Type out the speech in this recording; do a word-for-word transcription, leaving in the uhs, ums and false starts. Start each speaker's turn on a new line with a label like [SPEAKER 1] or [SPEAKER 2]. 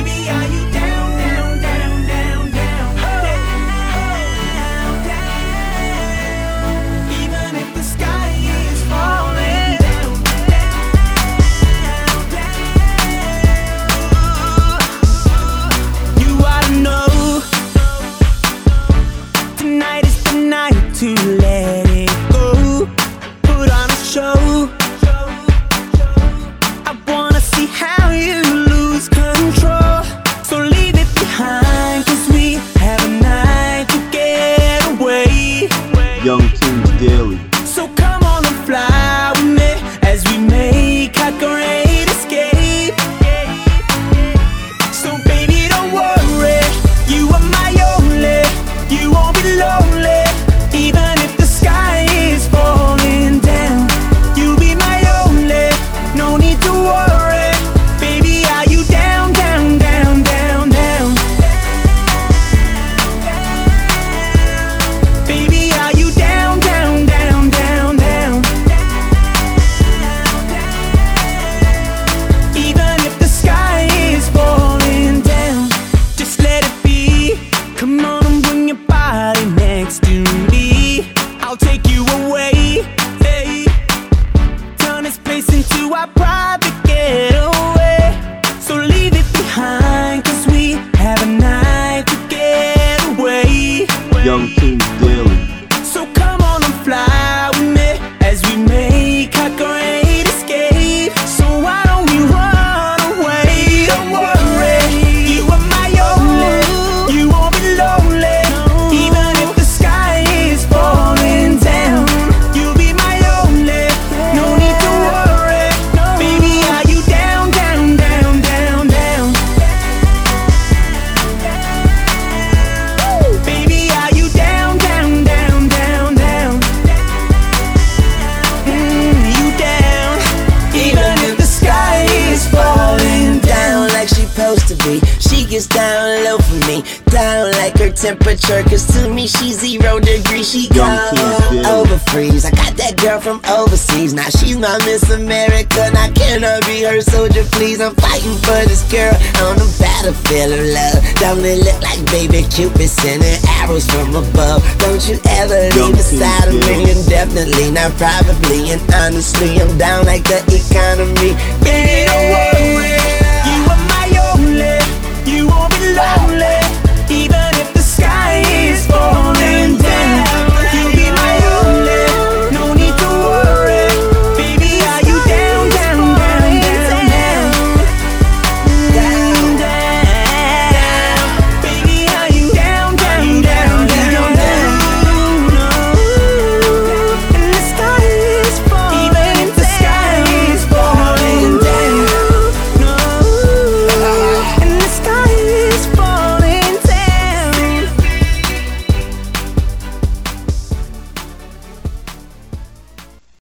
[SPEAKER 1] Baby, are you down, down, down, down, down, down, down? Even if the sky is falling down, down, down. You ought to know tonight is the night to let it go. Put on a show. I wanna see how you lose control. So leave it behind, cause we have a night to get away.
[SPEAKER 2] Young Tunes Daily.
[SPEAKER 1] So come on and fly with me as we make our great escape. So baby, don't worry, you are my only. You won't be lonely, even if the sky is falling down. You'll be my only, no need to worry. Baby, are you down, down, down, down, down? Baby, are you down, down, down, down, down? Even if the sky is falling down, just let it be. Come on and bring your body next to me. I'll take you away, hey. Turn this place into our private getaway. So leave it behind, cause we have a night to get away.
[SPEAKER 2] Young Tunes Daily.
[SPEAKER 1] So come on and fly with me as we make our great escape. So why don't we run away? Don't worry, you are my only. You won't be lonely, even if the sky is falling down. You'll be my only, no need to worry. Baby, are you down, down, down, down, down? Baby, are you down, down, down, down, down? Mm, you down, even if the sky is falling down.
[SPEAKER 3] Like she supposed to be. She gets down low for me, down like her temperature, cause to me she's zero degrees. She go
[SPEAKER 2] Young Tunes Daily.
[SPEAKER 3] over freeze. I got that girl from overseas, now she's my Miss America. Now can I be her soldier, please? I'm fighting for this girl on the battlefield of love. Don't it look like baby Cupid sending arrows from above? Don't you ever
[SPEAKER 2] Young
[SPEAKER 3] leave beside of
[SPEAKER 2] Tunes
[SPEAKER 3] me,
[SPEAKER 2] Daily.
[SPEAKER 3] and definitely not probably, and honestly I'm down like the economy.
[SPEAKER 1] Baby, don't worry, you are my only. You won't be lonely.